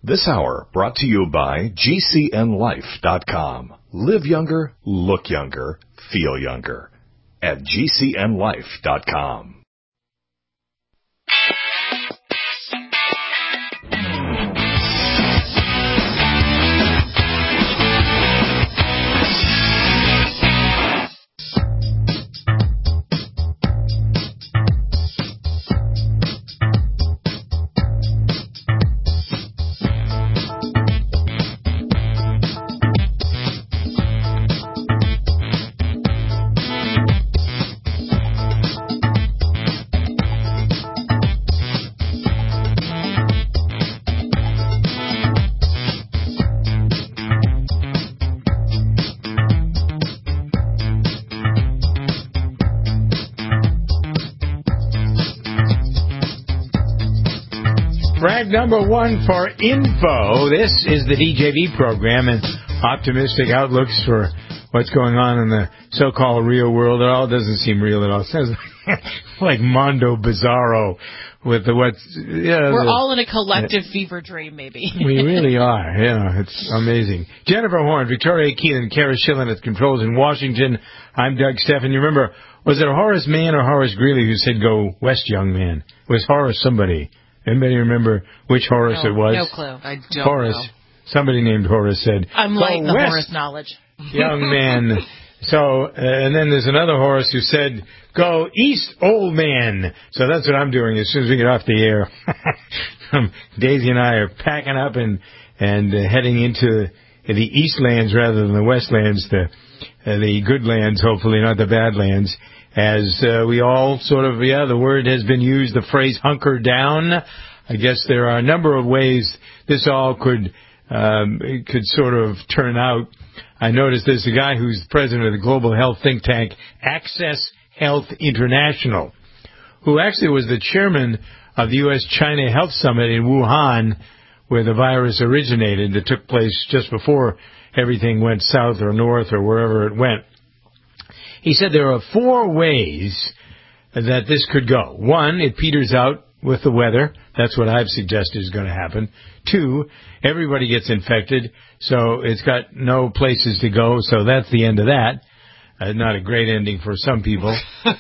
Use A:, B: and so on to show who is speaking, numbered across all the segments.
A: This hour brought to you by GCNLife.com. Live younger, look younger, feel younger. At GCNLife.com.
B: Number one for info. This is the DJV program and optimistic outlooks for what's going on in the so-called real world. It all doesn't seem real at all. It sounds like Mondo Bizarro with the what's... Yeah,
C: we're all in a collective fever dream, maybe.
B: We really are. Yeah, it's amazing. Jennifer Horn, Victoria Keelan, Kara Schillen at the controls in Washington. I'm Doug Steffen. You remember, was it Horace Mann or Horace Greeley who said, "Go west, young man"? It was Horace somebody. Anybody remember which Horace it was?
C: No clue.
D: I don't
B: Horace.
D: know.
B: Somebody named Horace said,
C: I'm light in the
B: west,
C: Horace knowledge.
B: young man. So, and then there's another Horace who said, "Go east, old man." So that's what I'm doing as soon as we get off the air. Daisy and I are packing up and heading into the Eastlands rather than the Westlands, the good lands, hopefully, not the bad lands. As we all sort of, the word has been used, the phrase hunker down. I guess there are a number of ways this all could sort of turn out. I noticed there's a guy who's the president of the global health think tank, Access Health International, who actually was the chairman of the U.S.-China Health Summit in Wuhan, where the virus originated, that took place just before everything went south or north or wherever it went. He said there are 4 ways that this could go. 1, it peters out with the weather. That's what I've suggested is going to happen. 2, everybody gets infected, so it's got no places to go, so that's the end of that. Not a great ending for some people.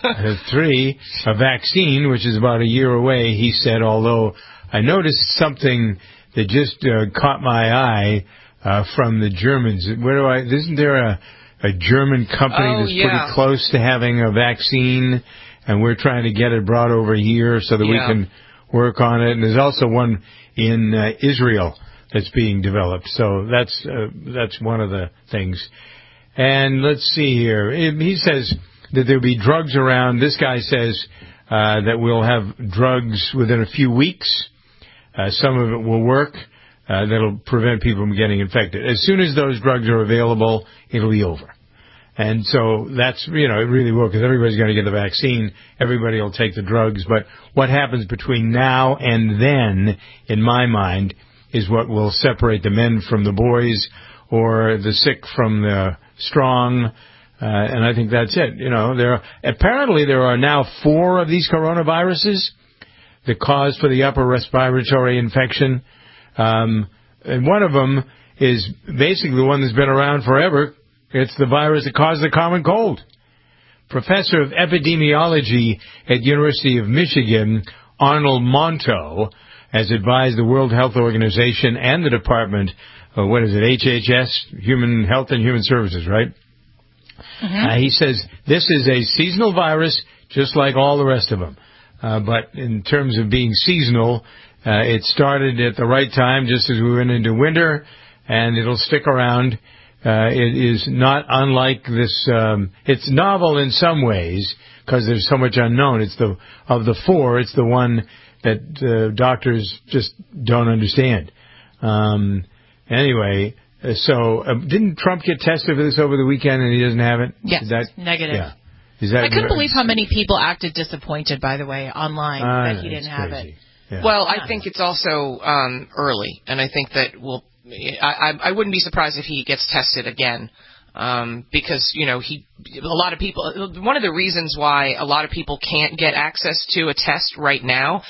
B: 3, a vaccine, which is about a year away, he said, although I noticed something that just caught my eye from the Germans. Isn't there a German company that's pretty close to having a vaccine, and we're trying to get it brought over here so that we can work on it. And there's also one in Israel that's being developed. So that's one of the things. And let's see here. He says that there'll be drugs around. This guy says that we'll have drugs within a few weeks. Some of it will work. That'll prevent people from getting infected. As soon as those drugs are available, it'll be over. And so that's, it really will, because everybody's going to get the vaccine. Everybody will take the drugs. But what happens between now and then, in my mind, is what will separate the men from the boys or the sick from the strong. And I think that's it. Apparently there are now 4 of these coronaviruses, the cause for the upper respiratory infection. And one of them is basically the one that's been around forever. It's the virus that caused the common cold. Professor of epidemiology at University of Michigan, Arnold Monto, has advised the World Health Organization and the Department of, HHS, Human Health and Human Services, right? Mm-hmm. He says this is a seasonal virus, just like all the rest of them. But in terms of being seasonal, it started at the right time, just as we went into winter, and it'll stick around. It is not unlike this. It's novel in some ways because there's so much unknown. Of the 4, it's the one that doctors just don't understand. Anyway, so didn't Trump get tested for this over the weekend and he doesn't have it?
C: Yes, negative.
B: Yeah.
C: I couldn't believe how many people acted disappointed, by the way, online that he didn't have it.
B: Yeah.
D: Well, I think it's also early, and I think that I wouldn't be surprised if he gets tested again because, a lot of people, one of the reasons why a lot of people can't get access to a test right now,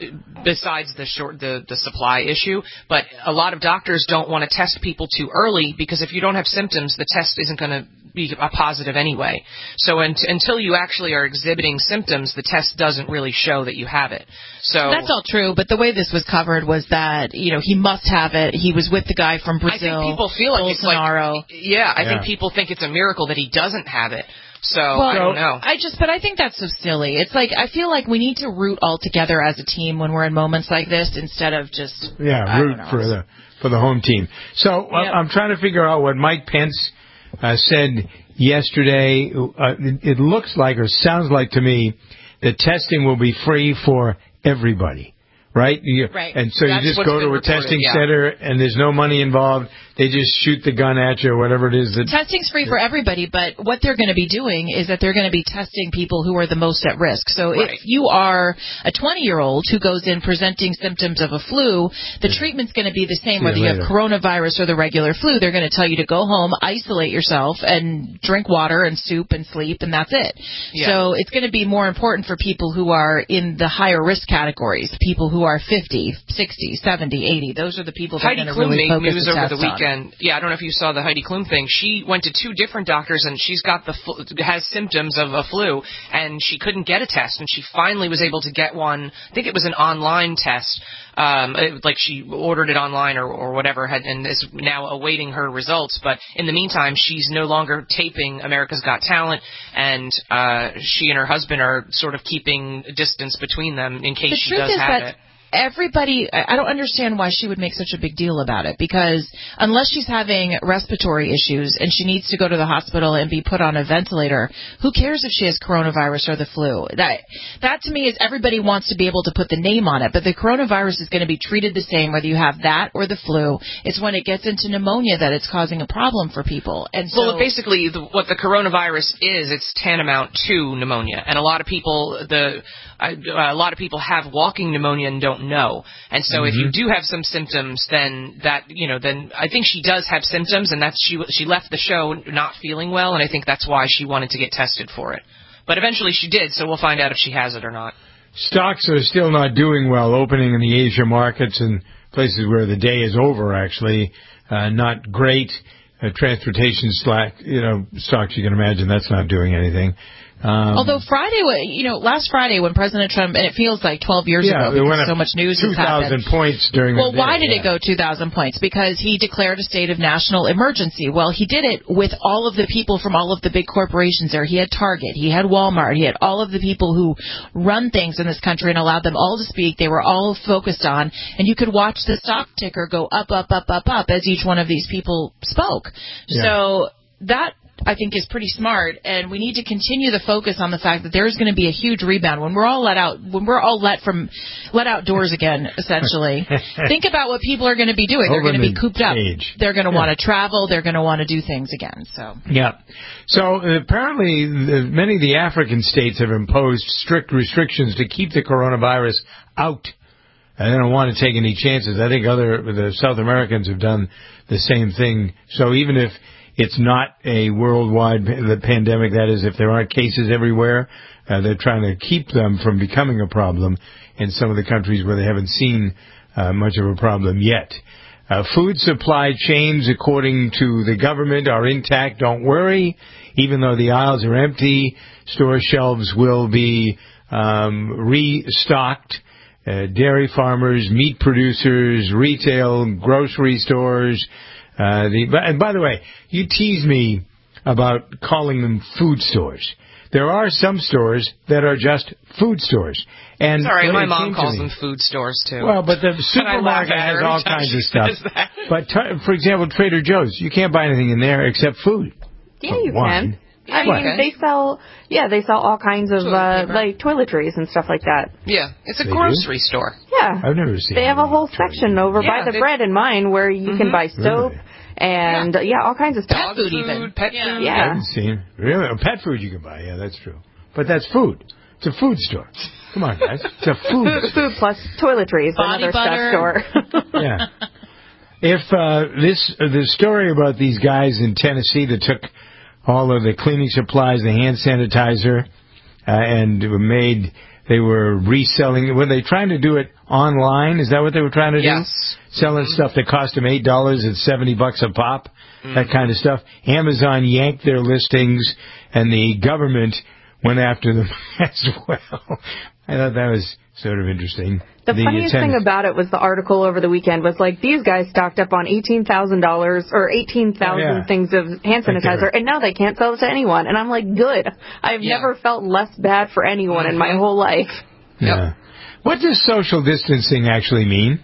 D: besides the supply issue, but a lot of doctors don't want to test people too early, because if you don't have symptoms, the test isn't going to be a positive anyway. So until you actually are exhibiting symptoms, the test doesn't really show that you have it. So
C: that's all true, but the way this was covered was that, he must have it. He was with the guy from Brazil.
D: I think people feel like
C: Bolsonaro.
D: I think people think it's a miracle that he doesn't have it. So, I don't know.
C: But I think that's so silly. It's like, I feel like we need to root all together as a team when we're in moments like this, instead of just...
B: root for the home team. So, I'm trying to figure out what Mike Pence said yesterday. It looks like, or sounds like to me, that testing will be free for everybody. Right?
C: Right.
B: And so you just go to a testing center, and there's no money involved. They just shoot the gun at you or whatever it is.
C: Testing's free for everybody, but what they're going to be doing is that they're going to be testing people who are the most at risk. So if you are a 20-year-old who goes in presenting symptoms of a flu, the treatment's going to be the same whether you have coronavirus or the regular flu. They're going to tell you to go home, isolate yourself, and drink water and soup and sleep, and that's it. Yeah. So it's going to be more important for people who are in the higher risk categories, people who are 50, 60, 70, 80. Those are the people that are going to really focus the test on.
D: Yeah, I don't know if you saw the Heidi Klum thing. She went to 2 different doctors, and she's got has symptoms of a flu, and she couldn't get a test, and she finally was able to get one. I think it was an online test. Like she ordered it online or whatever, and is now awaiting her results. But in the meantime, she's no longer taping America's Got Talent, and she and her husband are sort of keeping distance between them in case she does have it.
C: Everybody, I don't understand why she would make such a big deal about it, because unless she's having respiratory issues and she needs to go to the hospital and be put on a ventilator, who cares if she has coronavirus or the flu? That to me is, everybody wants to be able to put the name on it, but the coronavirus is going to be treated the same whether you have that or the flu. It's when it gets into pneumonia that it's causing a problem for people. And so,
D: well, basically, what the coronavirus is, it's tantamount to pneumonia, and a lot of people have walking pneumonia and don't know. And so if you do have some symptoms, then I think she does have symptoms, and that's she left the show not feeling well, and I think that's why she wanted to get tested for it. But eventually she did, so we'll find out if she has it or not.
B: Stocks are still not doing well, opening in the Asia markets and places where the day is over, actually. Not great. Transportation stocks, you can imagine that's not doing anything.
C: Although last Friday when President Trump, and it feels like 12 years ago because so much news has happened.
B: 2,000 points during the day.
C: Well, why did it go 2,000 points? Because he declared a state of national emergency. Well, he did it with all of the people from all of the big corporations there. He had Target, he had Walmart, he had all of the people who run things in this country and allowed them all to speak. They were all focused on, and you could watch the stock ticker go up, up, up, up, up as each one of these people spoke. Yeah. So that, I think, is pretty smart, and we need to continue the focus on the fact that there is going to be a huge rebound when we're all let outdoors again, essentially. Think about what people are going to be doing. They're going to be cooped up. They're going to want to travel. They're going to want to do things again.
B: So apparently many of the African states have imposed strict restrictions to keep the coronavirus out. And they don't want to take any chances. I think the South Americans have done the same thing. So even if it's not a worldwide pandemic, that is, if there aren't cases everywhere, they're trying to keep them from becoming a problem in some of the countries where they haven't seen much of a problem yet. Food supply chains, according to the government, are intact. Don't worry. Even though the aisles are empty, store shelves will be restocked. Dairy farmers, meat producers, retail, grocery stores. And by the way, you tease me about calling them food stores. There are some stores that are just food stores. And
D: sorry, my mom calls them food stores too.
B: Well, but the supermarket has all kinds of stuff. But for example, Trader Joe's, you can't buy anything in there except food.
E: Yeah, you can. I mean, they sell all kinds of like toiletries and stuff like that.
D: Yeah, it's a grocery store.
E: Yeah,
B: I've never seen.
E: They have a whole section over by the bread in mine where you can buy soap and all kinds of stuff.
D: Pet food, even pet food.
E: Yeah,
B: I haven't seen really pet food you can buy. Yeah, that's true. But that's food. It's a food store. Come on, guys. It's a food store.
E: Food plus toiletries,
C: body
E: another
C: butter.
E: stuff store.
B: Yeah. If the story about these guys in Tennessee that took all of the cleaning supplies, the hand sanitizer, and they were reselling. Were they trying to do it online? Is that what they were trying to do?
D: Yes.
B: Selling stuff that cost them $8 at $70 a pop, that kind of stuff. Amazon yanked their listings, and the government went after them as well. I thought that was sort of interesting.
E: The funniest thing about it was the article over the weekend was like, these guys stocked up on $18,000 or 18,000 things of hand sanitizer, and now they can't sell it to anyone. And I'm like, good. I've never felt less bad for anyone in my whole life.
B: Yeah. Yep. What does social distancing actually mean?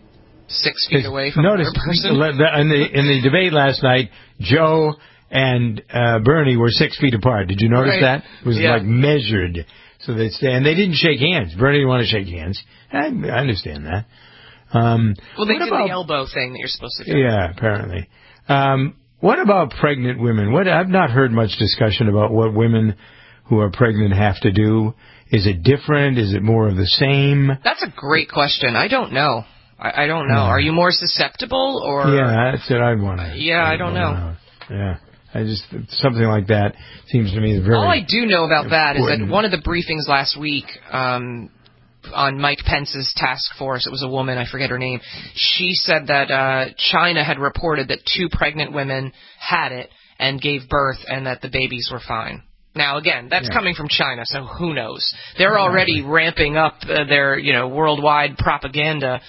D: 6 feet away from another person.
B: In the debate last night, Joe and Bernie were 6 feet apart. Did you notice that? It was like measured. So they'd stay, and they didn't shake hands. Bernie didn't want to shake hands. I understand that.
D: Well, they did the elbow thing that you're supposed to do.
B: Yeah, apparently. What about pregnant women? I've not heard much discussion about what women who are pregnant have to do. Is it different? Is it more of the same?
D: That's a great question. I don't know. I don't know. Are you more susceptible, or?
B: Yeah, that's what I want to.
D: I don't know.
B: Yeah. Something like that seems to me very.
D: All I do know about that is that one of the briefings last week on Mike Pence's task force, it was a woman, I forget her name, she said that China had reported that 2 pregnant women had it and gave birth and that the babies were fine. Now, again, that's coming from China, so who knows? They're already ramping up their worldwide propaganda.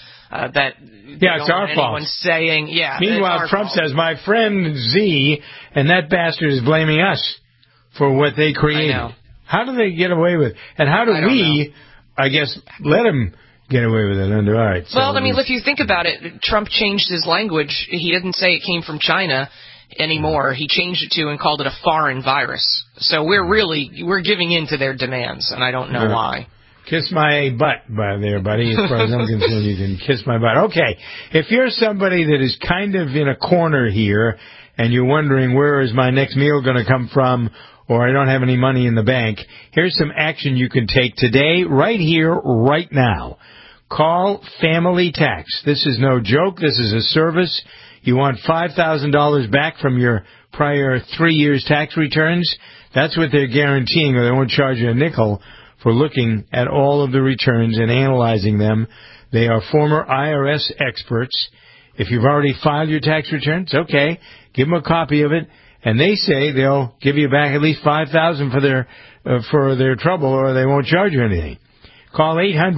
B: It's our fault.
D: Saying,
B: Meanwhile, Trump says, my friend Z, and that bastard is blaming us for what they created.
D: I know.
B: How do they get away with it? And how do we, I guess, let him get away with it? All right.
D: Well, I mean, if you think about it, Trump changed his language. He didn't say it came from China anymore. He changed it to and called it a foreign virus. So we're giving in to their demands, and I don't know why.
B: Kiss my butt, there, buddy. As far as I'm concerned, you can kiss my butt. Okay, if you're somebody that is kind of in a corner here, and you're wondering where is my next meal going to come from, or I don't have any money in the bank, here's some action you can take today, right here, right now. Call Family Tax. This is no joke. This is a service. You want $5,000 back from your prior 3 years tax returns? That's what they're guaranteeing, or they won't charge you a nickel for looking at all of the returns and analyzing them. They are former IRS experts. If you've already filed your tax returns, okay, give them a copy of it, and they say they'll give you back at least $5,000 for their trouble, or they won't charge you anything. Call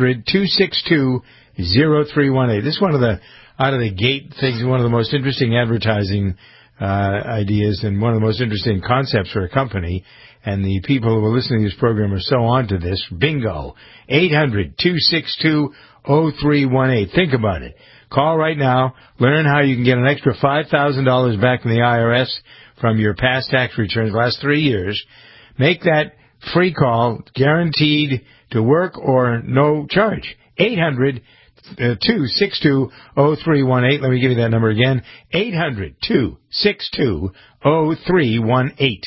B: 800-262-0318. This is one of the out-of-the-gate things, one of the most interesting advertising ideas and one of the most interesting concepts for a company. And the people who are listening to this program are so on to this. Bingo. 800-262-0318. Think about it. Call right now. Learn how you can get an extra $5,000 back from the IRS from your past tax returns, last 3 years. Make that free call, guaranteed to work or no charge. 800-262-0318. Let me give you that number again. 800-262-0318.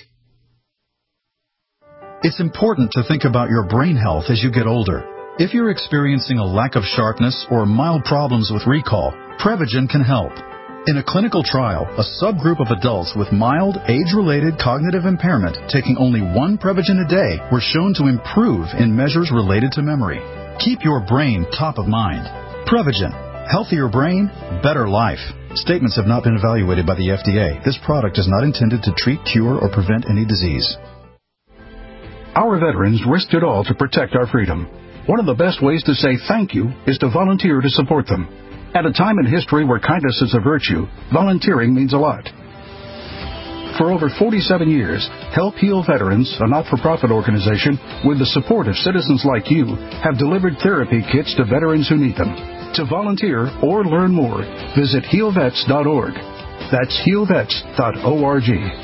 F: It's important to think about your brain health as you get older. If you're experiencing a lack of sharpness or mild problems with recall, Prevagen can help. In a clinical trial, a subgroup of adults with mild, age-related cognitive impairment taking only 1 Prevagen a day were shown to improve in measures related to memory. Keep your brain top of mind. Prevagen. Healthier brain, better life. Statements have not been evaluated by the FDA. This product is not intended to treat, cure, or prevent any disease.
G: Our veterans risked it all to protect our freedom. One of the best ways to say thank you is to volunteer to support them. At a time in history where kindness is a virtue, volunteering means a lot. For over 47 years, Help Heal Veterans, a not-for-profit organization with the support of citizens like you, have delivered therapy kits to veterans who need them. To volunteer or learn more, visit healvets.org. That's healvets.org.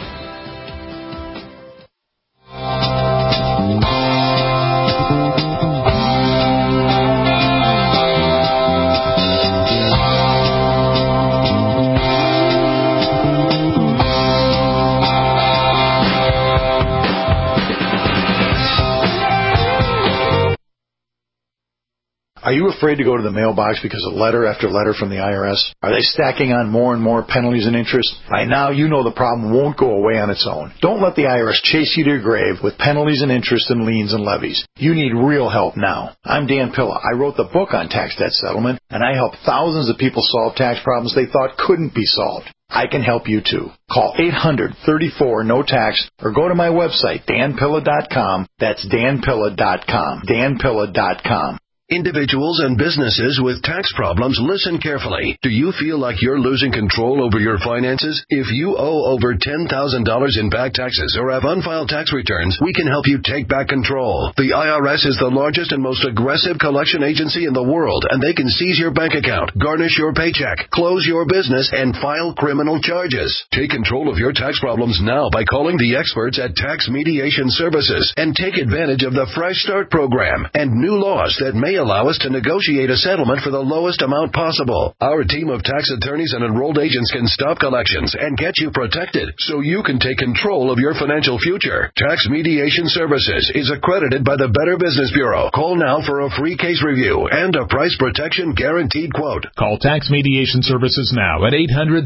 H: Are you afraid to go to the mailbox because of letter after letter from the IRS? Are they stacking on more and more penalties and interest? By now, you know the problem won't go away on its own. Don't let the IRS chase you to your grave with penalties and interest and liens and levies. You need real help now. I'm Dan Pilla. I wrote the book on tax debt settlement, and I help thousands of people solve tax problems they thought couldn't be solved. I can help you too. Call 800-34-NO-TAX or go to my website, danpilla.com. That's danpilla.com. danpilla.com.
I: Individuals and businesses with tax problems, listen carefully. Do you feel like you're losing control over your finances? If you owe over $10,000 in back taxes or have unfiled tax returns, we can help you take back control. The IRS is the largest and most aggressive collection agency in the world, and they can seize your bank account, garnish your paycheck, close your business, and file criminal charges. Take control of your tax problems now by calling the experts at Tax Mediation Services and take advantage of the Fresh Start program and new laws that may allow us to negotiate a settlement for the lowest amount possible. Our team of tax attorneys and enrolled agents can stop collections and get you protected so you can take control of your financial future. Tax Mediation Services is accredited by the Better Business Bureau. Call now for a free case review and a price protection guaranteed quote.
J: Call Tax Mediation Services now at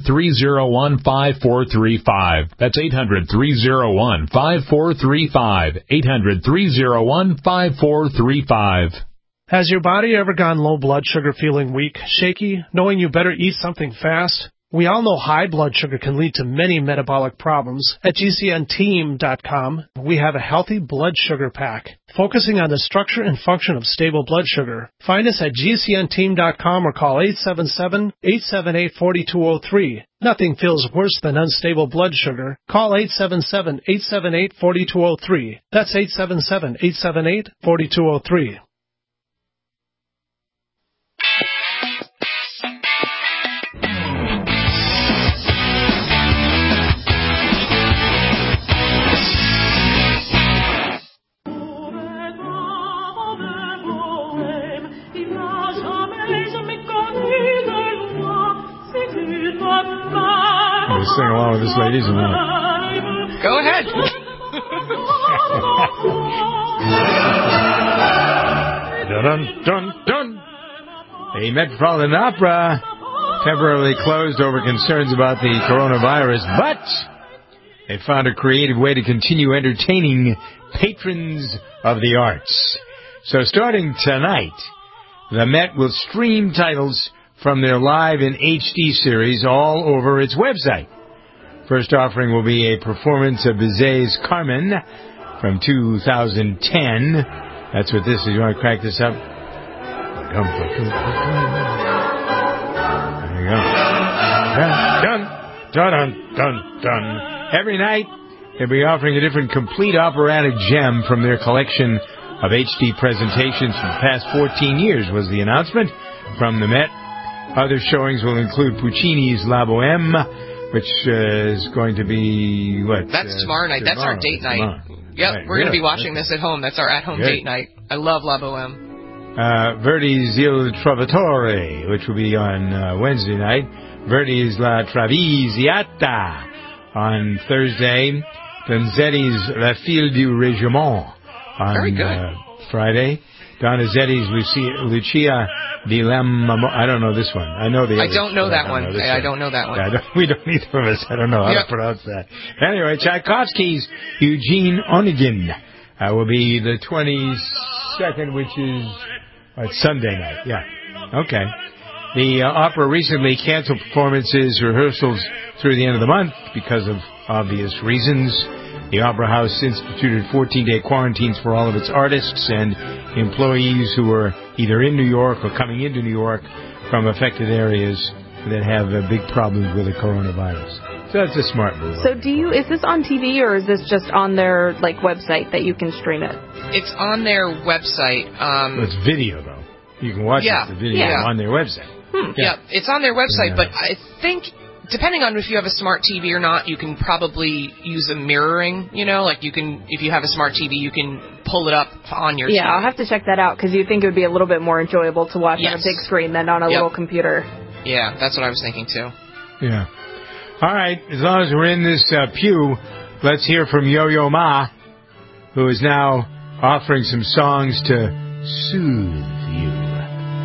J: 800-301-5435. That's 800-301-5435. 800-301-5435.
K: Has your body ever gone low blood sugar, feeling weak, shaky, knowing you better eat something fast? We all know high blood sugar can lead to many metabolic problems. At GCNteam.com, we have a healthy blood sugar pack, focusing on the structure and function of stable blood sugar. Find us at GCNteam.com or call 877-878-4203. Nothing feels worse than unstable blood sugar. Call 877-878-4203. That's 877-878-4203.
B: Sing along with this, ladies, and what?
D: Go ahead.
B: Dun dun dun. The Metropolitan Opera temporarily closed over concerns about the coronavirus, but they found a creative way to continue entertaining patrons of the arts. So starting tonight, the Met will stream titles from their live in HD series all over its website. First offering will be a performance of Bizet's Carmen from 2010. That's what this is. You want to crack this up? There you go. Dun, dun, dun, dun, dun. Every night, they'll be offering a different complete operatic gem from their collection of HD presentations for the past 14 years, was the announcement from the Met. Other showings will include Puccini's La Bohème, which is going to be, what?
D: That's tomorrow night. That's our date night. Yep, right, we're going to be watching this at home. That's our at-home date night. I love La Bohème.
B: Verdi's Il Trovatore, which will be on Wednesday night. Verdi's La Traviata on Thursday. Donizetti's La Fille du Régiment on Friday. Donizetti's Lucia di Lammermoor. I don't know this one. I know the other.
D: I don't know that one. I don't know that one.
B: We don't, either of us. I don't know how to pronounce that. Anyway, Tchaikovsky's Eugene Onegin will be the 22nd, which is Sunday night. Yeah. Okay. The opera recently canceled performances, rehearsals through the end of the month because of obvious reasons. The Opera House instituted 14-day quarantines for all of its artists and employees who were either in New York or coming into New York from affected areas that have big problems with the coronavirus. So that's a smart move.
E: So is this on TV or is this just on their website that you can stream it?
D: It's on their website.
B: It's video though. You can watch the video on their website.
D: Yeah, it's on their website, but I think, depending on if you have a smart TV or not, you can probably use a mirroring, you can, if you have a smart TV, you can pull it up on your TV.
E: Yeah, I'll have to check that out, because you'd think it would be a little bit more enjoyable to watch on a big screen than on a little computer.
D: Yeah, that's what I was thinking, too.
B: Yeah. All right, as long as we're in this pew, let's hear from Yo-Yo Ma, who is now offering some songs to soothe you.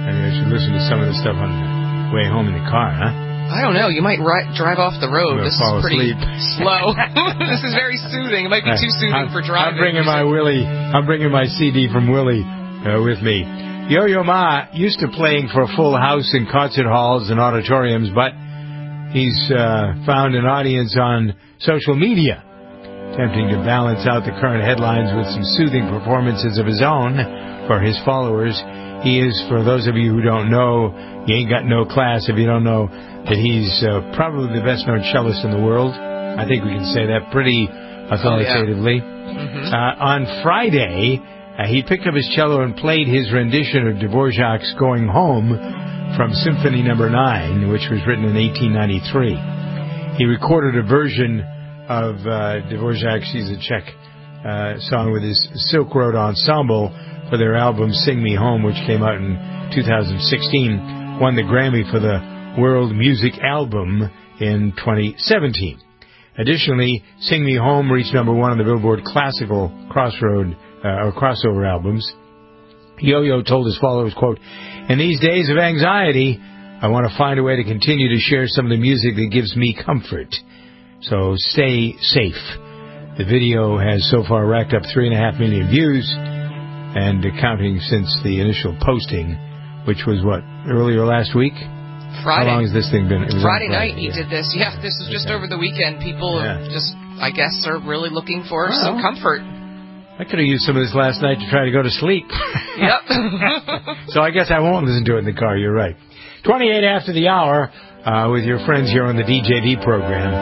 B: Maybe I should listen to some of the stuff on the way home in the car, huh?
D: I don't know. You might drive off the road. This is pretty slow. This is very soothing. It might be too soothing for driving.
B: I'm bringing my CD from Willie with me. Yo-Yo Ma used to playing for a full house in concert halls and auditoriums, but he's found an audience on social media, attempting to balance out the current headlines with some soothing performances of his own for his followers. He is, for those of you who don't know, you ain't got no class if you don't know that he's probably the best-known cellist in the world. I think we can say that pretty authoritatively. On Friday, he picked up his cello and played his rendition of Dvorak's Going Home from Symphony No. 9, which was written in 1893. He recorded a version of Dvorak's, he's a Czech song, with his Silk Road Ensemble for their album Sing Me Home, which came out in 2016, won the Grammy for the World Music Album in 2017. Additionally, Sing Me Home reached number 1 on the Billboard Classical crossover albums. Yo-Yo told his followers, quote, "In these days of anxiety, I want to find a way to continue to share some of the music that gives me comfort. So stay safe." The video has so far racked up 3.5 million views, and counting since the initial posting, which was earlier last week?
D: Friday.
B: How long has this thing been? It was
D: Friday night he did this. Yeah, this was just over the weekend. People just, I guess, are really looking for some comfort.
B: I could have used some of this last night to try to go to sleep.
D: Yep.
B: So I guess I won't listen to it in the car. You're right. 28 after the hour with your friends here on the DJV program.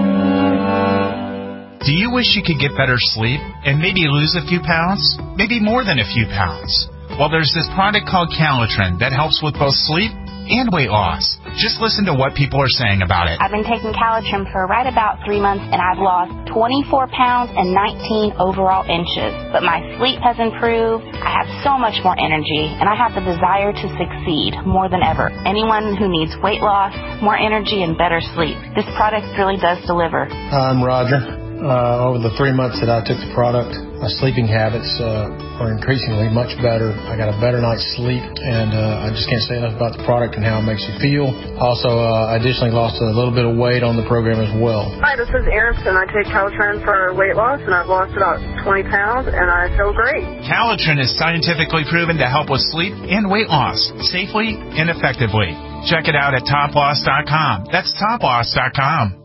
L: Do you wish you could get better sleep and maybe lose a few pounds? Maybe more than a few pounds? Well, there's this product called Calitrin that helps with both sleep and weight loss. Just listen to what people are saying about it.
M: I've been taking Calitrin for right about 3 months, and I've lost 24 pounds and 19 overall inches. But my sleep has improved. I have so much more energy, and I have the desire to succeed more than ever. Anyone who needs weight loss, more energy, and better sleep, this product really does deliver.
N: I'm Roger. Over the 3 months that I took the product, my sleeping habits are increasingly much better. I got a better night's sleep, and I just can't say enough about the product and how it makes you feel. Also, I additionally lost a little bit of weight on the program as well.
O: Hi, this is Erin. I take Calitrin for weight loss, and I've lost about 20 pounds, and I feel great.
L: Calitrin is scientifically proven to help with sleep and weight loss safely and effectively. Check it out at toploss.com. That's toploss.com.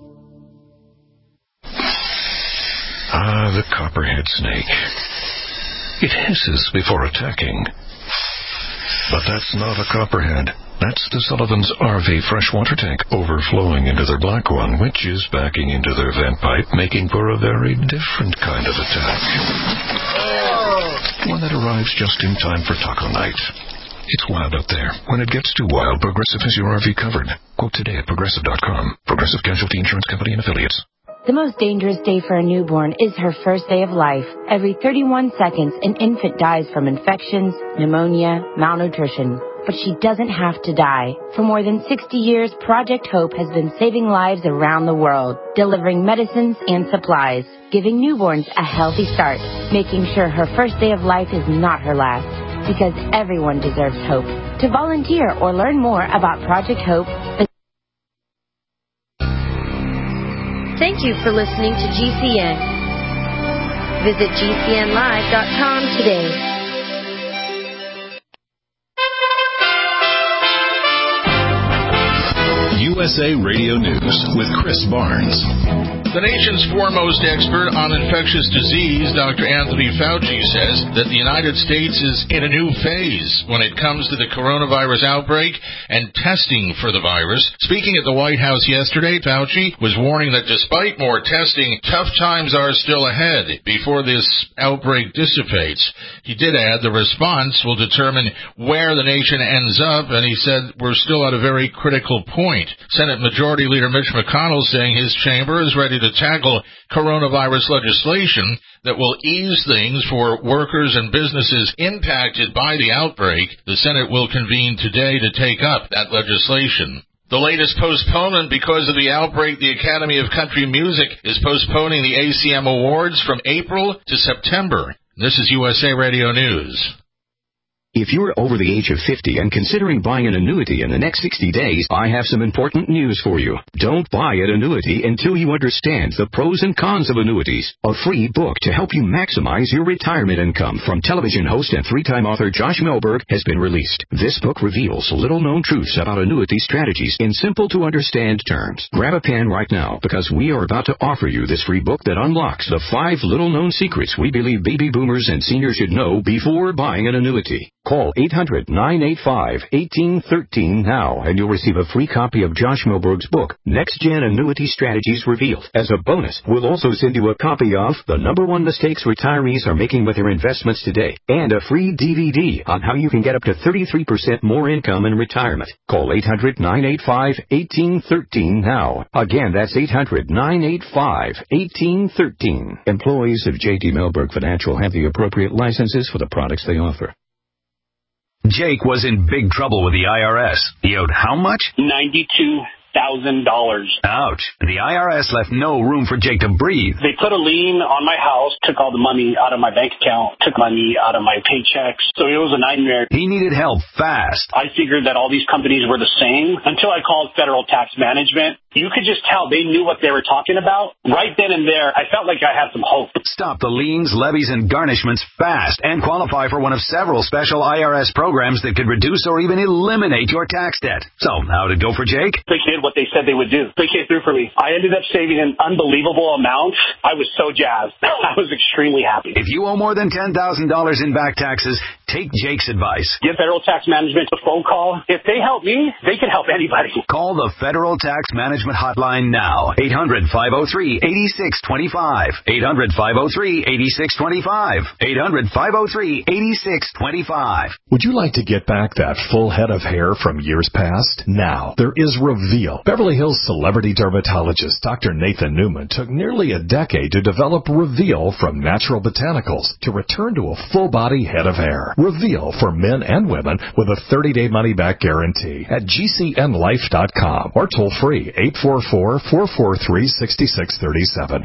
I: Ah, the copperhead snake. It hisses before attacking. But that's not a copperhead. That's the Sullivan's RV freshwater tank overflowing into their black one, which is backing into their vent pipe, making for a very different kind of attack. One that arrives just in time for taco night. It's wild out there. When it gets too wild, Progressive has your RV covered. Quote today at Progressive.com. Progressive Casualty Insurance Company and Affiliates.
P: The most dangerous day for a newborn is her first day of life. Every 31 seconds, an infant dies from infections, pneumonia, malnutrition. But she doesn't have to die. For more than 60 years, Project Hope has been saving lives around the world, delivering medicines and supplies, giving newborns a healthy start, making sure her first day of life is not her last. Because everyone deserves hope. To volunteer or learn more about Project Hope,
Q: thank you for listening to GCN. Visit GCNlive.com today.
A: USA Radio News with Chris Barnes.
R: The nation's foremost expert on infectious disease, Dr. Anthony Fauci, says that the United States is in a new phase when it comes to the coronavirus outbreak and testing for the virus. Speaking at the White House yesterday, Fauci was warning that despite more testing, tough times are still ahead before this outbreak dissipates. He did add the response will determine where the nation ends up, and he said we're still at a very critical point. Senate Majority Leader Mitch McConnell saying his chamber is ready to tackle coronavirus legislation that will ease things for workers and businesses impacted by the outbreak. The Senate will convene today to take up that legislation. The latest postponement because of the outbreak, the Academy of Country Music is postponing the ACM Awards from April to September. This is USA Radio News.
S: If you're over the age of 50 and considering buying an annuity in the next 60 days, I have some important news for you. Don't buy an annuity until you understand the pros and cons of annuities. A free book to help you maximize your retirement income from television host and three-time author Josh Melberg has been released. This book reveals little-known truths about annuity strategies in simple-to-understand terms. Grab a pen right now because we are about to offer you this free book that unlocks the 5 little-known secrets we believe baby boomers and seniors should know before buying an annuity. Call 800-985-1813 now, and you'll receive a free copy of Josh Melberg's book, Next Gen Annuity Strategies Revealed. As a bonus, we'll also send you a copy of The #1 Mistakes Retirees Are Making with Their Investments Today, and a free DVD on how you can get up to 33% more income in retirement. Call 800-985-1813 now. Again, that's 800-985-1813. Employees of J.D. Melberg Financial have the appropriate licenses for the products they offer.
T: Jake was in big trouble with the IRS. He owed how much? $92,000. Ouch. The IRS left no room for Jake to breathe.
U: They put a lien on my house, took all the money out of my bank account, took money out of my paychecks. So it was a nightmare.
T: He needed help fast.
U: I figured that all these companies were the same until I called Federal Tax Management. You could just tell they knew what they were talking about. Right then and there, I felt like I had some hope.
T: Stop the liens, levies, and garnishments fast and qualify for one of several special IRS programs that could reduce or even eliminate your tax debt. So, how did it go for Jake?
U: They did what they said they would do. They came through for me. I ended up saving an unbelievable amount. I was so jazzed. I was extremely happy.
T: If you owe more than $10,000 in back taxes, take Jake's advice.
U: Give Federal Tax Management a phone call. If they help me, they can help anybody.
T: Call the Federal Tax Management hotline now. 800-503-8625. 800-503-8625. 800-503-8625.
A: Would you like to get back that full head of hair from years past? Now, there is Reveal. Beverly Hills celebrity dermatologist Dr. Nathan Newman took nearly a decade to develop Reveal from natural botanicals to return to a full-body head of hair. Reveal for men and women with a 30-day money-back guarantee at GCNlife.com or toll-free 844-443-6637.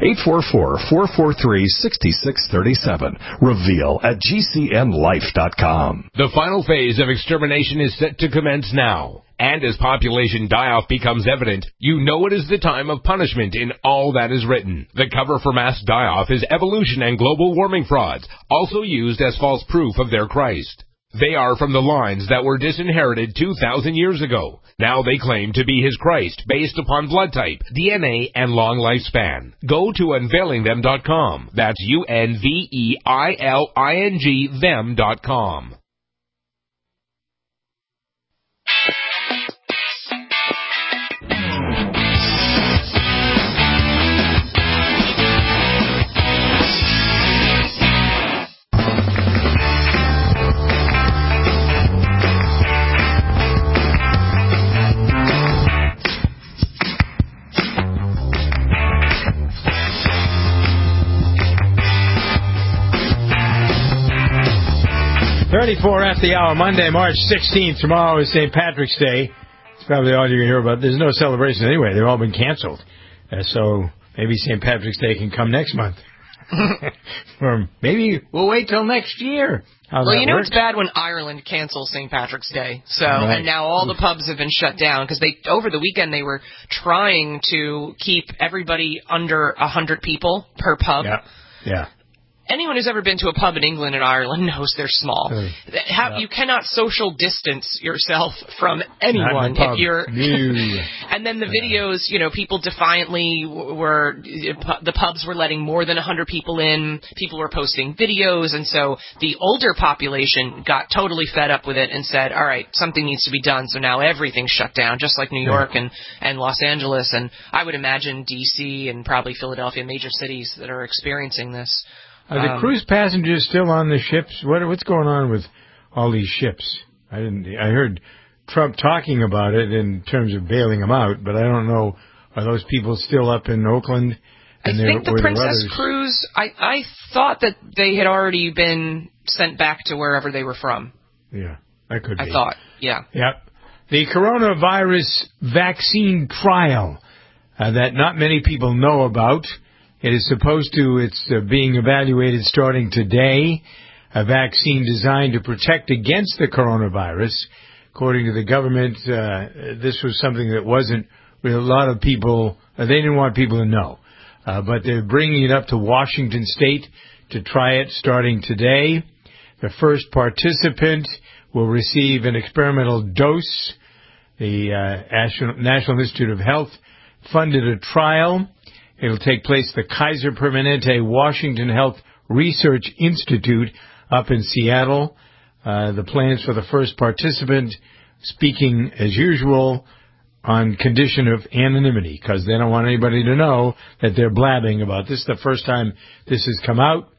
A: 844-443-6637. Reveal at GCNlife.com.
V: The final phase of extermination is set to commence now. And as population die-off becomes evident, you know it is the time of punishment in all that is written. The cover for mass die-off is evolution and global warming frauds, also used as false proof of their Christ. They are from the lines that were disinherited 2,000 years ago. Now they claim to be his Christ based upon blood type, DNA, and long lifespan. Go to unveilingthem.com. That's UNVEILING them.com.
B: After the hour, Monday, March 16th. Tomorrow is St. Patrick's Day. It's probably all you're going to hear about. There's no celebration anyway. They've all been canceled. So maybe St. Patrick's Day can come next month. Or maybe we'll wait till next year.
D: Well, you know it's bad when Ireland cancels St. Patrick's Day. So, right. And now all the pubs have been shut down because over the weekend they were trying to keep everybody under 100 people per pub.
B: Yeah.
D: Anyone who's ever been to a pub in England and Ireland knows they're small. You cannot social distance yourself from anyone if you're. And then the videos, people defiantly the pubs were letting more than 100 people in. People were posting videos, and so the older population got totally fed up with it and said, "All right, something needs to be done." So now everything's shut down, just like New York and Los Angeles, and I would imagine D.C. and probably Philadelphia, major cities that are experiencing this.
B: Are the cruise passengers still on the ships? What's going on with all these ships? I heard Trump talking about it in terms of bailing them out, but I don't know. Are those people still up in Oakland?
D: I think the Princess Cruise, I thought that they had already been sent back to wherever they were from.
B: Yeah, that could be.
D: I thought, yeah.
B: Yep. The coronavirus vaccine trial that not many people know about. It is it's being evaluated starting today. a vaccine designed to protect against the coronavirus. According to the government, this was something that wasn't a lot of people, they didn't want people to know. But they're bringing it up to Washington State to try it starting today. The first participant will receive an experimental dose. The National Institute of Health funded a trial. It'll take place at the Kaiser Permanente Washington Health Research Institute up in Seattle. The plans for the first participant, speaking as usual on condition of anonymity, because they don't want anybody to know that they're blabbing about this. The first time this has come out.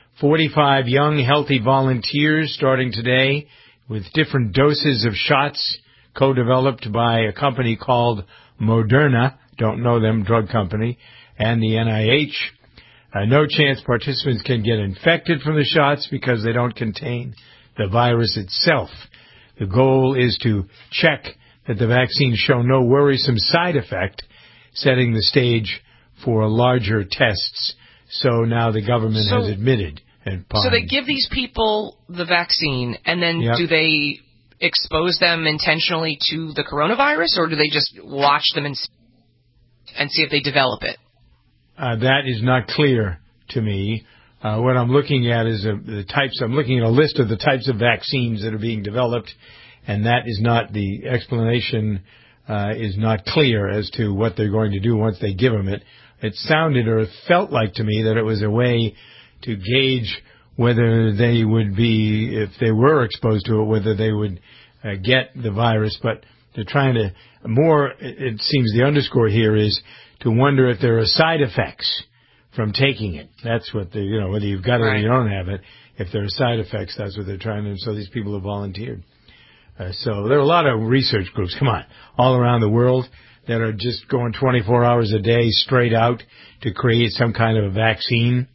B: 45 young, healthy volunteers starting today with different doses of shots co-developed by a company called Moderna, don't know them, drug company, and the NIH. No chance participants can get infected from the shots because they don't contain the virus itself. The goal is to check that the vaccines show no worrisome side effect, setting the stage for larger tests. So now the government has admitted.
D: So they give these people the vaccine, and then do they expose them intentionally to the coronavirus, or do they just watch them and see if they develop it?
B: That is not clear to me. What I'm looking at is the types. I'm looking at a list of the types of vaccines that are being developed, and that is not the explanation. Is not clear as to what they're going to do once they give them it. It sounded or it felt like to me that it was a way to gauge whether they would be, if they were exposed to it, whether they would get the virus. But they're trying to more. It seems the underscore here is to wonder if there are side effects from taking it. That's what they, whether you've got it or you don't have it. If there are side effects, that's what they're trying to. So these people have volunteered. So there are a lot of research groups, all around the world that are just going 24 hours a day straight out to create some kind of a vaccine.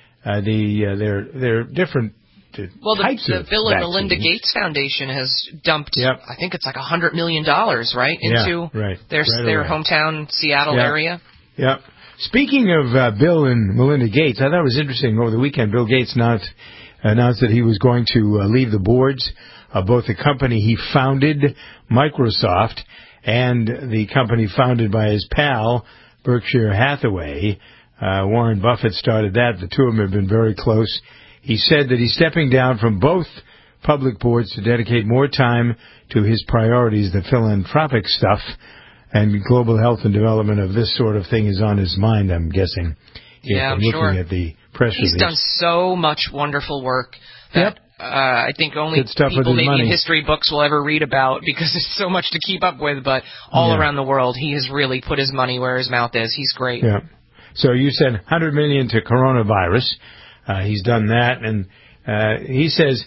B: There are different types of
D: the Bill and
B: vaccines.
D: Melinda Gates Foundation has dumped, I think it's like $100 million, right, into their hometown Seattle area.
B: Yeah. Speaking of Bill and Melinda Gates, I thought it was interesting over the weekend. Bill Gates announced that he was going to leave the boards of both the company he founded, Microsoft, and the company founded by his pal, Berkshire Hathaway. Warren Buffett started that. The two of them have been very close. He said that he's stepping down from both public boards to dedicate more time to his priorities, the philanthropic stuff, and global health and development of this sort of thing is on his mind, I'm guessing.
D: Yeah, I'm
B: looking
D: sure.
B: At the press release.
D: He's done so much wonderful work that I think only people maybe in history books will ever read about, because there's so much to keep up with, but all around the world he has really put his money where his mouth is. He's great.
B: Yeah. So you said $100 million to coronavirus. He's done that, and he says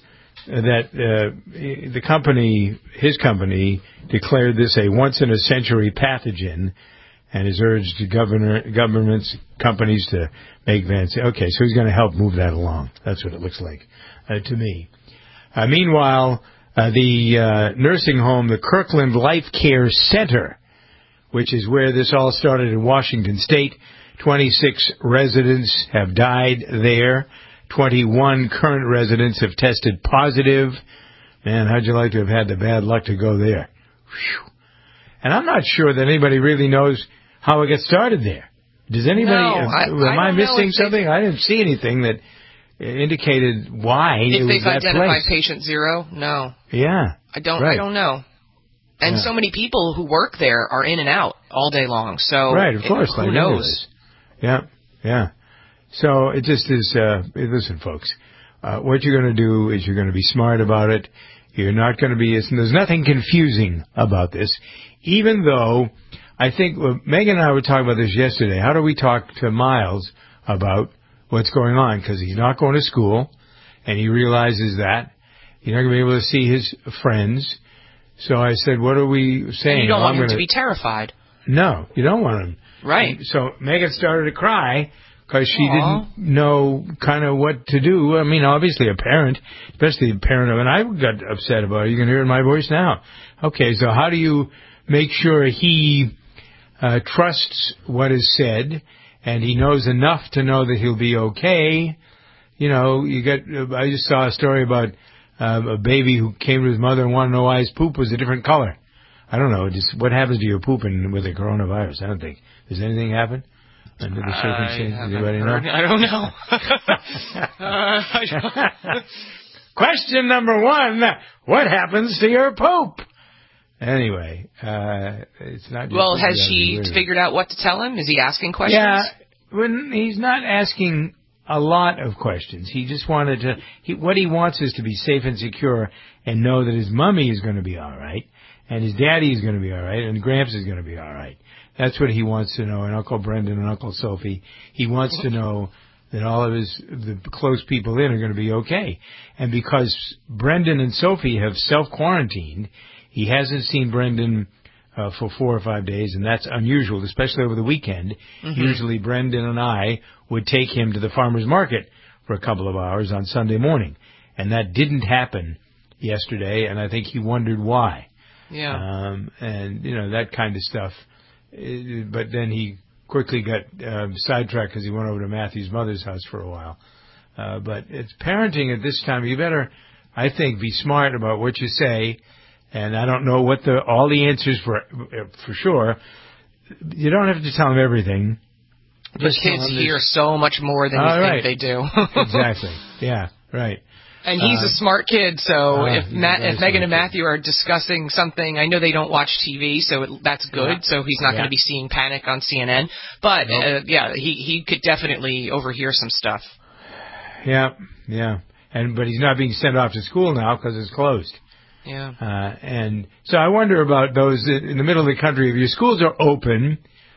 B: that his company, declared this a once-in-a-century pathogen, and has urged governments, companies to make vaccines. Okay, so he's going to help move that along. That's what it looks like to me. Meanwhile, the nursing home, the Kirkland Life Care Center, which is where this all started in Washington State, 26 residents have died there. 21 current residents have tested positive. Man, how'd you like to have had the bad luck to go there? Whew. And I'm not sure that anybody really knows how it got started there. Does anybody? Am I missing something? I didn't see anything that indicated why it was that place.
D: If they've identified patient zero, no.
B: Yeah.
D: I don't know. And so many people who work there are in and out all day long. So
B: of course.
D: Who knows?
B: Yeah. So it just is, listen, folks, what you're going to do is you're going to be smart about it. You're not going to be, there's nothing confusing about this, even though I think, Megan and I were talking about this yesterday. How do we talk to Miles about what's going on? Because he's not going to school, and he realizes that. He's not going to be able to see his friends. So I said, what are we saying?
D: And you don't want him to be terrified.
B: No, you don't want him.
D: Right.
B: And so Megan started to cry because she didn't know kind of what to do. I mean, obviously a parent, especially a parent, and I got upset about it. You can hear it in my voice now. Okay, so how do you make sure he trusts what is said, and he knows enough to know that he'll be okay? I just saw a story about a baby who came to his mother and wanted to know why his poop was a different color. I don't know. Just what happens to your poop with the coronavirus? I don't think. Does anything happen? Under the circumstances, anybody know?
D: I don't know.
B: Question number 1: what happens to your poop? Anyway, it's not.
D: Well, has she figured out what to tell him? Is he asking questions?
B: Yeah, he's not asking a lot of questions. He just wanted to. What he wants is to be safe and secure and know that his mommy is going to be all right, and his daddy is going to be all right, and Gramps is going to be all right. That's what he wants to know, and Uncle Brendan and Uncle Sophie. He wants to know that all of the close people in are going to be okay. And because Brendan and Sophie have self-quarantined, he hasn't seen Brendan for 4 or 5 days, and that's unusual, especially over the weekend. Mm-hmm. Usually Brendan and I would take him to the farmer's market for a couple of hours on Sunday morning, and that didn't happen yesterday, and I think he wondered why.
D: Yeah.
B: And, that kind of stuff. But then he quickly got sidetracked because he went over to Matthew's mother's house for a while. But it's parenting at this time. You better, I think, be smart about what you say. And I don't know what all the answers for sure. You don't have to tell them everything.
D: The kids hear so much more than you think they do.
B: Exactly. Yeah, right.
D: And he's a smart kid, so if Megan and Matthew are discussing something, I know they don't watch TV, so that's good. So he's not going to be seeing Panic on CNN. But he could definitely overhear some stuff.
B: Yeah. But he's not being sent off to school now because it's closed.
D: Yeah.
B: And so I wonder about those in the middle of the country. If your schools are open,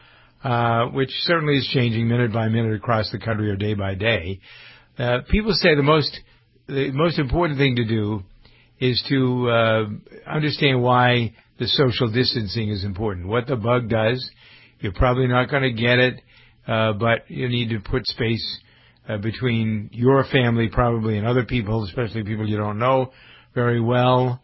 B: which certainly is changing minute by minute across the country or day by day, people say the most important thing to do is to understand why the social distancing is important. What the bug does, you're probably not going to get it, but you need to put space between your family probably and other people, especially people you don't know very well.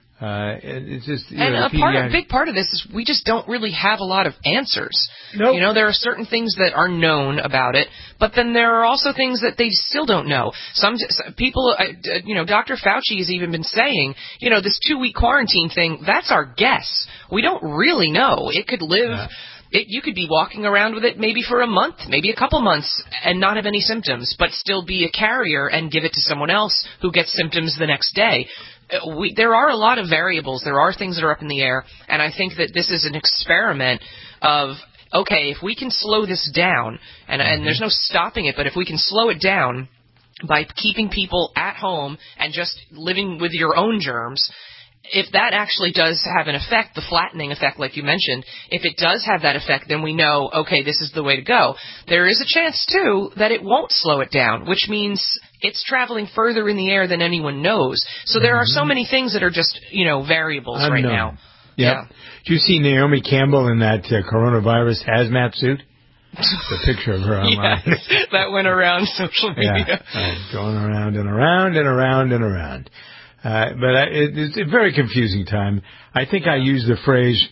B: It's just
D: a big part of this is we just don't really have a lot of answers.
B: Nope.
D: There are certain things that are known about it, but then there are also things that they still don't know. Some people, Dr. Fauci has even been saying, this 2-week quarantine thing, that's our guess. We don't really know. It could live. Yeah. You could be walking around with it maybe for a month, maybe a couple months, and not have any symptoms, but still be a carrier and give it to someone else who gets symptoms the next day. There are a lot of variables. There are things that are up in the air, and I think that this is an experiment of, okay, if we can slow this down, and there's no stopping it, but if we can slow it down by keeping people at home and just living with your own germs, if that actually does have an effect, the flattening effect like you mentioned, if it does have that effect, then we know, okay, this is the way to go. There is a chance, too, that it won't slow it down, which means it's traveling further in the air than anyone knows. So there are so many things that are just, variables right now.
B: Yep. Yeah. Did you see Naomi Campbell in that coronavirus hazmat suit? The picture of her online.
D: Yes, that went around social media.
B: Yeah, going around and around and around and around. But it's a very confusing time. I think I used the phrase,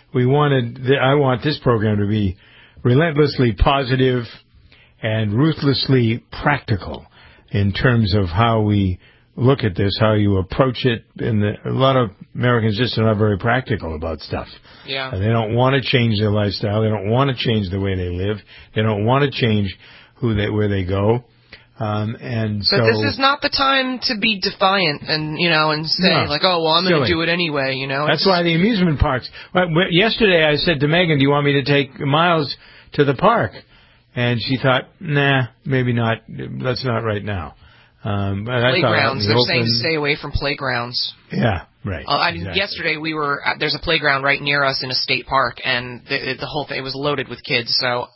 B: I want this program to be relentlessly positive and ruthlessly practical in terms of how we look at this, how you approach it. And a lot of Americans just are not very practical about stuff.
D: Yeah.
B: They don't want to change their lifestyle. They don't want to change the way they live. They don't want to change where they go.
D: But this is not the time to be defiant and say I'm going to do it anyway.
B: That's why the amusement parks. Yesterday I said to Megan, "Do you want me to take Miles to the park?" And she thought, "Nah, maybe not. That's not right now."
D: Playgrounds. They're saying to stay away from playgrounds.
B: Yeah, right.
D: Exactly. Yesterday we were there's a playground right near us in a state park, and the whole thing was loaded with kids. So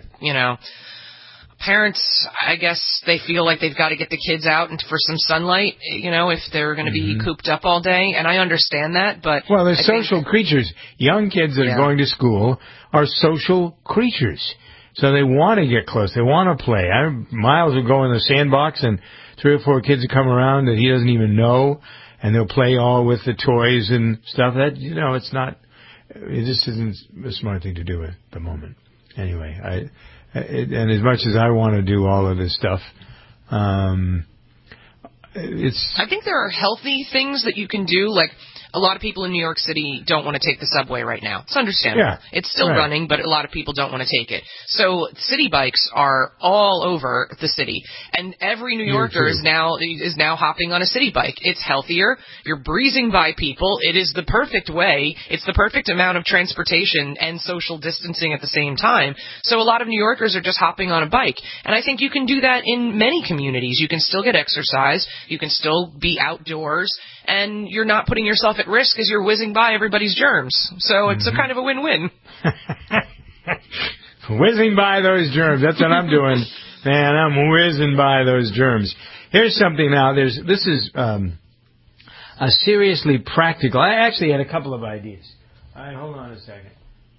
D: parents, I guess they feel like they've got to get the kids out for some sunlight, if they're going to be cooped up all day. And I understand that, but...
B: Well, they're social creatures. Young kids that are going to school are social creatures. So they want to get close. They want to play. Miles will go in the sandbox, and 3 or 4 kids will come around that he doesn't even know, and they'll play all with the toys and stuff. That, it's not... It just isn't a smart thing to do at the moment. Anyway, and as much as I want to do all of this stuff,
D: I think there are healthy things that you can do, like a lot of people in New York City don't want to take the subway right now. It's understandable.
B: Yeah,
D: it's still running, but a lot of people don't want to take it. So city bikes are all over the city, and every New Yorker is now hopping on a city bike. It's healthier. You're breezing by people. It is the perfect way. It's the perfect amount of transportation and social distancing at the same time. So a lot of New Yorkers are just hopping on a bike, and I think you can do that in many communities. You can still get exercise. You can still be outdoors. And you're not putting yourself at risk as you're whizzing by everybody's germs. So it's a kind of a win-win.
B: Whizzing by those germs. That's what I'm doing. Man, I'm whizzing by those germs. Here's something now. This is a seriously practical. I actually had a couple of ideas. All right, hold on a second.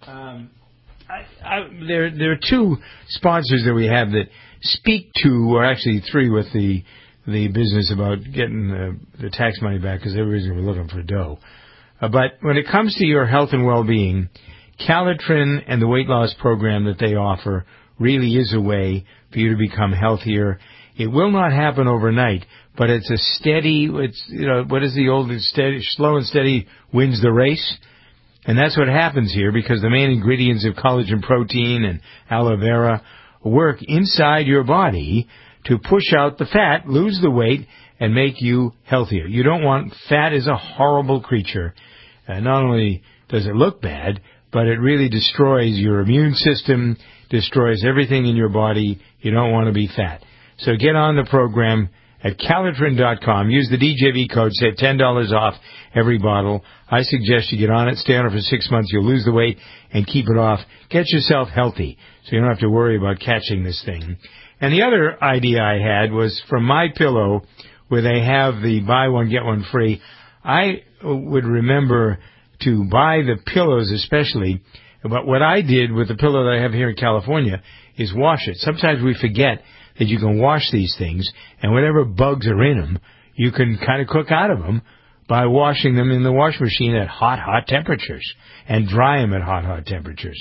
B: There are two sponsors that we have that speak to, or actually three, with the business about getting the tax money back, because everybody's going to be looking for dough. But when it comes to your health and well-being, Calitrin and the weight loss program that they offer really is a way for you to become healthier. It will not happen overnight, but it's a steady, what is the old slow and steady wins the race? And that's what happens here, because the main ingredients of collagen protein and aloe vera work inside your body to push out the fat, lose the weight, and make you healthier. You don't want fat. Is a horrible creature. Not only does it look bad, but it really destroys your immune system, destroys everything in your body. You don't want to be fat. So get on the program at Calitrin.com. Use the DJV code, save $10 off every bottle. I suggest you get on it, stay on it for 6 months. You'll lose the weight and keep it off. Get yourself healthy so you don't have to worry about catching this thing. And the other idea I had was from MyPillow, where they have the buy one, get one free. I would remember to buy the pillows especially, but what I did with the pillow that I have here in California is wash it. Sometimes we forget that you can wash these things, and whatever bugs are in them, you can kind of cook out of them by washing them in the wash machine at hot temperatures and dry them at hot temperatures.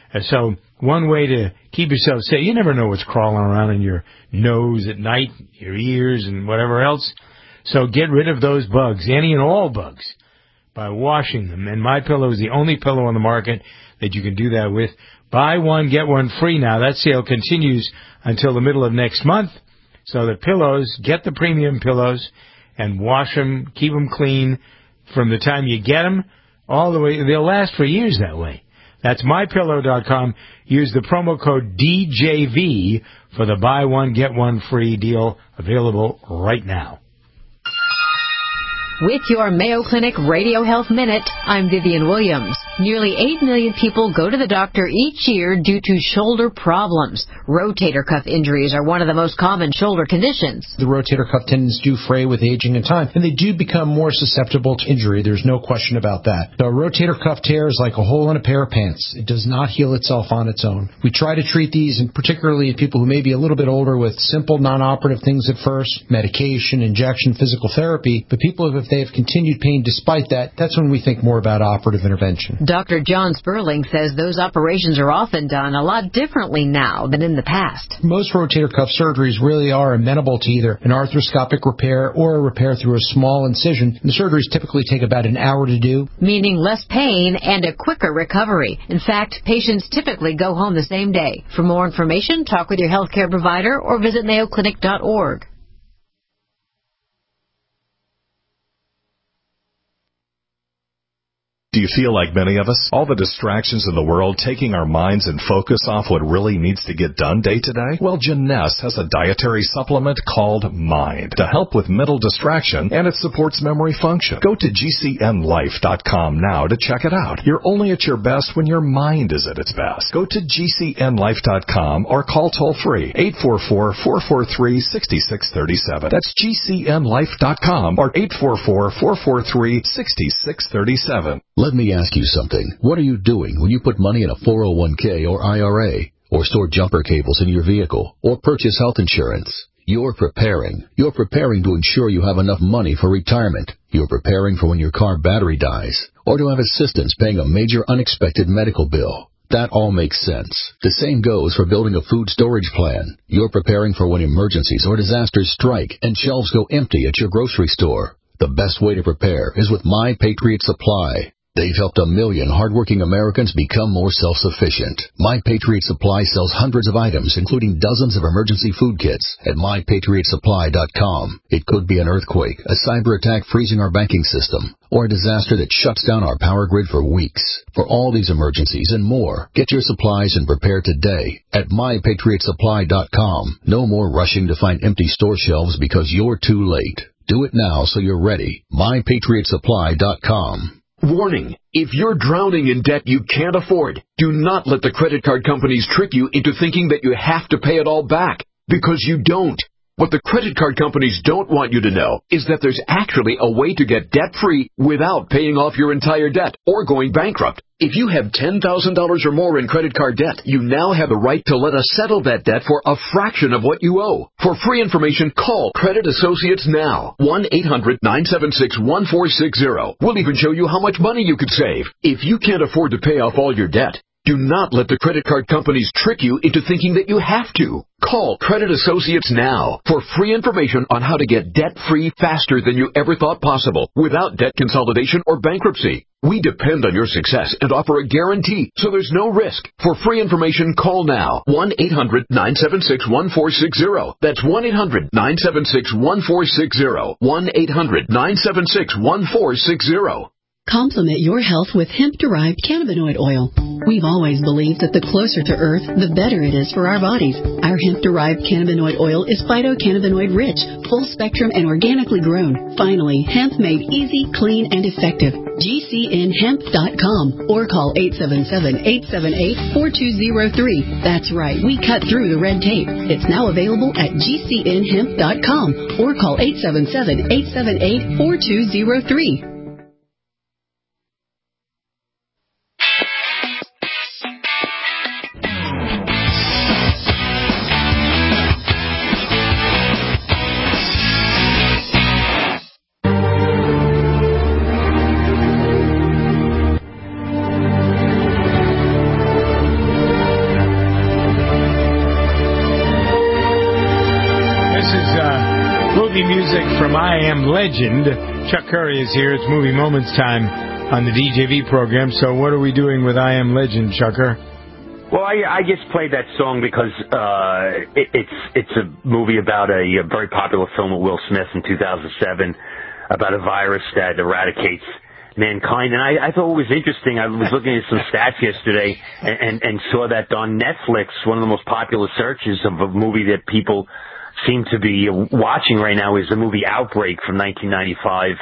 B: So one way to keep yourself safe, you never know what's crawling around in your nose at night, your ears, and whatever else. So get rid of those bugs, any and all bugs, by washing them. And MyPillow is the only pillow on the market that you can do that with. Buy one, get one free now. That sale continues until the middle of next month. So the pillows, get the premium pillows and wash them, keep them clean from the time you get them all the way. They'll last for years that way. That's MyPillow.com. Use the promo code DJV for the buy one, get one free deal available right now.
C: With your Mayo Clinic Radio Health Minute, I'm Vivian Williams. Nearly 8 million people go to the doctor each year due to shoulder problems. Rotator cuff injuries are one of the most common shoulder conditions.
F: The rotator cuff tendons do fray with aging and time, and they do become more susceptible to injury. There's no question about that. The rotator cuff tear is like a hole in a pair of pants. It does not heal itself on its own. We try to treat these, and particularly in people who may be a little bit older, with simple non-operative things at first, medication, injection, physical therapy. But people, if they have continued pain despite that, that's when we think more about operative intervention.
C: Dr. John Sperling says those operations are often done a lot differently now than in the past.
F: Most rotator cuff surgeries really are amenable to either an arthroscopic repair or a repair through a small incision. And the surgeries typically take about an hour to do.
C: Meaning less pain and a quicker recovery. In fact, patients typically go home the same day. For more information, talk with your healthcare provider or visit mayoclinic.org.
A: Do you feel like many of us? All the distractions in the world taking our minds and focus off what really needs to get done day to day? Well, Janess has a dietary supplement called Mind to help with mental distraction, and it supports memory function. Go to GCNlife.com now to check it out. You're only at your best when your mind is at its best. Go to GCNlife.com or call toll-free 844-443-6637. That's GCNlife.com or 844-443-6637.
W: Let me ask you something. What are you doing when you put money in a 401k or IRA, or store jumper cables in your vehicle, or purchase health insurance? You're preparing. You're preparing to ensure you have enough money for retirement. You're preparing for when your car battery dies, or to have assistance paying a major unexpected medical bill. That all makes sense. The same goes for building a food storage plan. You're preparing for when emergencies or disasters strike and shelves go empty at your grocery store. The best way to prepare is with My Patriot Supply. They've helped 1 million hardworking Americans become more self-sufficient. My Patriot Supply sells hundreds of items, including dozens of emergency food kits at MyPatriotSupply.com. It could be an earthquake, a cyber attack freezing our banking system, or a disaster that shuts down our power grid for weeks. For all these emergencies and more, get your supplies and prepare today at MyPatriotSupply.com. No more rushing to find empty store shelves because you're too late. Do it now so you're ready. MyPatriotSupply.com.
G: Warning, if you're drowning in debt you can't afford, do not let the credit card companies trick you into thinking that you have to pay it all back, because you don't. What the credit card companies don't want you to know is that there's actually a way to get debt-free without paying off your entire debt or going bankrupt. If you have $10,000 or more in credit card debt, you now have the right to let us settle that debt for a fraction of what you owe. For free information, call Credit Associates now. 1-800-976-1460. We'll even show you how much money you could save. If you can't afford to pay off all your debt, do not let the credit card companies trick you into thinking that you have to. Call Credit Associates now for free information on how to get debt-free faster than you ever thought possible without debt consolidation or bankruptcy. We depend on your success and offer a guarantee, so there's no risk. For free information, call now. 1-800-976-1460. That's 1-800-976-1460. 1-800-976-1460.
H: Complement your health with hemp-derived cannabinoid oil. We've always believed that the closer to Earth, the better it is for our bodies. Our hemp-derived cannabinoid oil is phytocannabinoid-rich, full-spectrum, and organically grown. Finally, hemp made easy, clean, and effective. GCNHemp.com or call 877-878-4203. That's right, we cut through the red tape. It's now available at GCNHemp.com or call 877-878-4203.
B: From I Am Legend. Chuck Curry is here. It's Movie Moments time on the DJV program. So what are we doing with I Am Legend, Chucker?
J: Well, I just played that song because it's a movie about a very popular film with Will Smith in 2007 about a virus that eradicates mankind. And I thought it was interesting. I was looking at some stats yesterday and saw that on Netflix, one of the most popular searches of a movie that people seem to be watching right now is the movie Outbreak from 1995,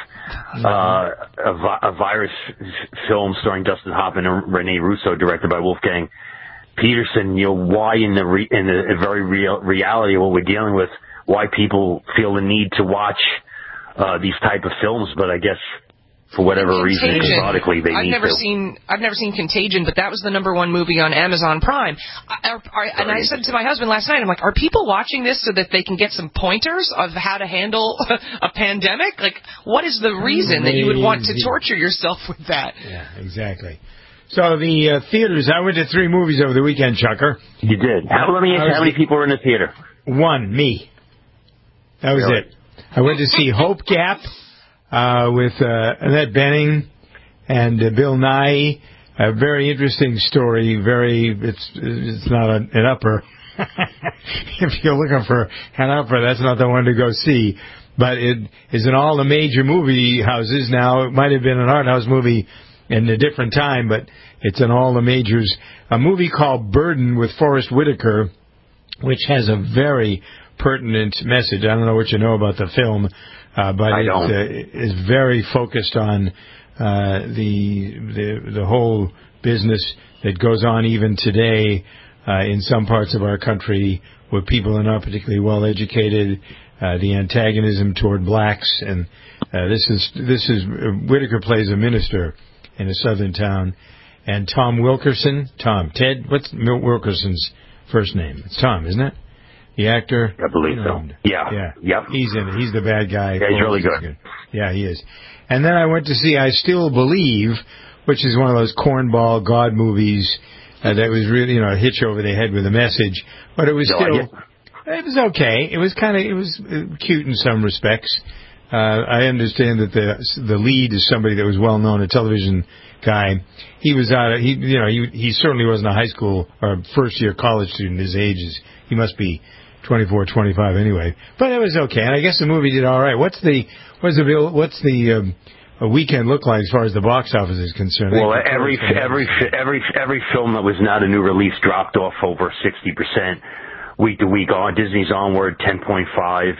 J: a virus film starring Dustin Hoffman and Rene Russo, directed by Wolfgang Peterson. You know, why in the very real reality of what we're dealing with, why people feel the need to watch these type of films, but I guess for whatever reason, methodically, I've never seen
D: Contagion, but that was the #1 movie on Amazon Prime. And I said to my husband last night, I'm like, are people watching this so that they can get some pointers of how to handle a pandemic? Like, what is the reason that you would want to torture yourself with that?
B: Yeah, exactly. So the theaters, I went to 3 movies over the weekend, Chucker.
J: You did. Let me ask you, how many people were in the theater?
B: 1, me. That was it. I went to see Hope Gap. With Annette Bening and Bill Nighy. A very interesting story. It's not an upper. If you're looking for an upper, that's not the one to go see. But it is in all the major movie houses now. It might have been an art house movie in a different time, but it's in all the majors. A movie called Burden with Forrest Whitaker, which has a very pertinent message. I don't know what you know about the film. But it is very focused on the whole business that goes on even today in some parts of our country where people are not particularly well educated. The antagonism toward blacks, and this is Whitaker plays a minister in a southern town, and Ted. What's Wilkerson's first name? It's Tom, isn't it? The actor?
J: I believe so. Yeah. Yep.
B: He's in it. He's the bad guy.
J: Yeah, he's really good.
B: Yeah, he is. And then I went to see I Still Believe, which is one of those cornball God movies That was really, a hitch over the head with a message. But it was it was okay. It was cute in some respects. I understand that the lead is somebody that was well known, a television guy. He was he certainly wasn't a high school or first year college student. His age he must be 24, 25 anyway. But it was okay, and I guess the movie did all right. What's the weekend look like as far as the box office is concerned?
J: Well, every film that was not a new release dropped off over 60% week to week. On Disney's Onward, 10.5.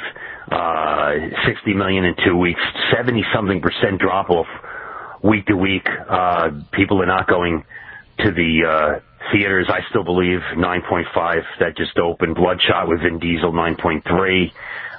J: 60 million in 2 weeks, 70-something% drop off week to week. People are not going to the theaters. I still believe 9.5 that just opened. Bloodshot with Vin Diesel 9.3.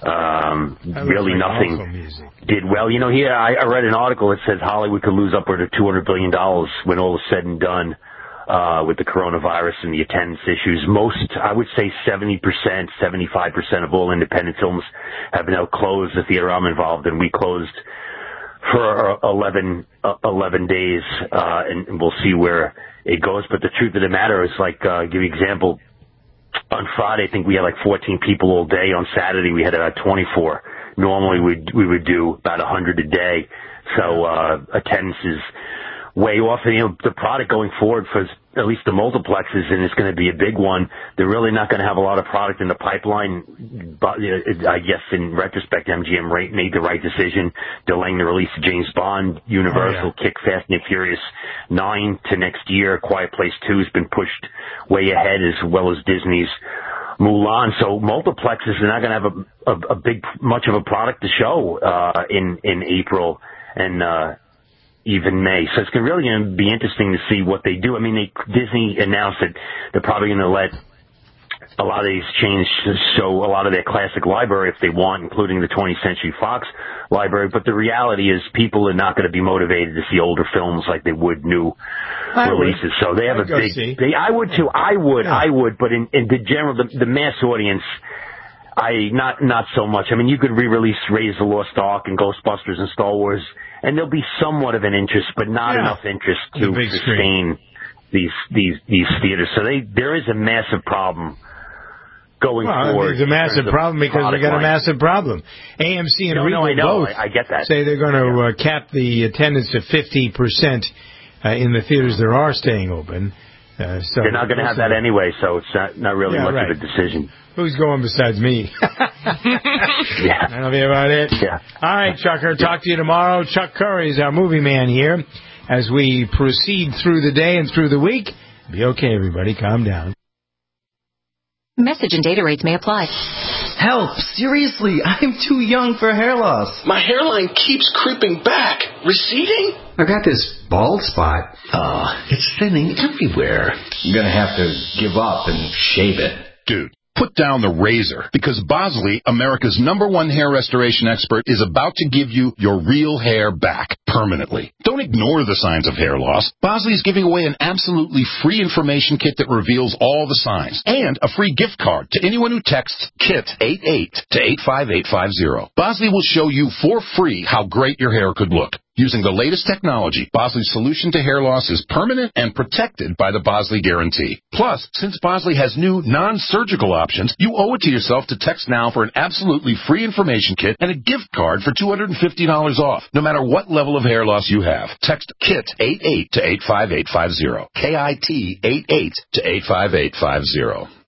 J: Really nothing did well. I read an article that says Hollywood could lose upward of $200 billion when all is said and done. With the coronavirus and the attendance issues. I would say 70%, 75% of all independent films have now closed. The theater I'm involved in, we closed for 11 days, and we'll see where it goes. But the truth of the matter is, give you an example, on Friday, I think we had 14 people all day. On Saturday, we had about 24. Normally, we would do about 100 a day. So, attendance is way off. And, the product going forward for at least the multiplexes, and it's going to be a big one. They're really not going to have a lot of product in the pipeline. But I guess in retrospect, MGM made the right decision, delaying the release of James Bond. Universal kicked Fast and Furious 9 to next year. Quiet Place 2 has been pushed way ahead, as well as Disney's Mulan. So multiplexes are not going to have much of a product to show in April and even May. So it's really going to be interesting to see what they do. I mean, Disney announced that they're probably going to let a lot of these chains show a lot of their classic library if they want, including the 20th Century Fox library. But the reality is people are not going to be motivated to see older films like they would new releases. So they have a big... I would too. I would. But in the general, the mass audience... not so much. I mean, you could re-release Raiders of the Lost Ark and Ghostbusters and Star Wars, and there'll be somewhat of an interest, but not enough interest to sustain these theaters. So there is a massive problem going forward.
B: There's a massive problem because they got a massive problem. AMC and Regal both
J: I get that.
B: say they're going to cap the attendance to 50% in the theaters that are staying open. So
J: they're not going to have that anyway, so it's not really much of a decision.
B: Who's going besides me? That'll be about it.
J: Yeah.
B: All right, Chucker. Talk to you tomorrow. Chuck Curry is our movie man here. As we proceed through the day and through the week, be okay, everybody. Calm down.
C: Message and data rates may apply.
E: Help! Seriously, I'm too young for hair loss.
K: My hairline keeps creeping back. Receding?
E: I got this bald spot. It's thinning everywhere. I'm gonna have to give up and shave it.
M: Dude, put down the razor, because Bosley, America's #1 hair restoration expert, is about to give you your real hair back permanently. Don't ignore the signs of hair loss. Bosley is giving away an absolutely free information kit that reveals all the signs, and a free gift card to anyone who texts KIT88 to 85850. Bosley will show you for free how great your hair could look. Using the latest technology, Bosley's solution to hair loss is permanent and protected by the Bosley Guarantee. Plus, since Bosley has new non-surgical options, you owe it to yourself to text now for an absolutely free information kit and a gift card for $250 off, no matter what level of hair loss you have. Text KIT88 to 85850. KIT88 to 85850.